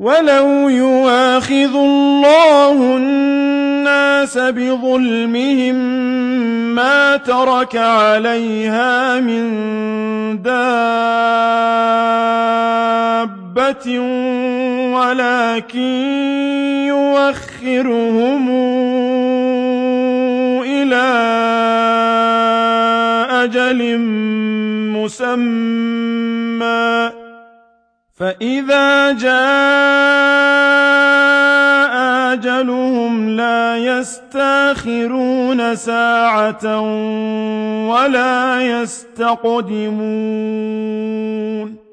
ولو يؤاخذ الله الناس بظلمهم ما ترك عليها من دابة ولكن يؤخرهم إلى أجل مسمى فإذا جاء أجلهم لا يستأخرون ساعة ولا يستقدمون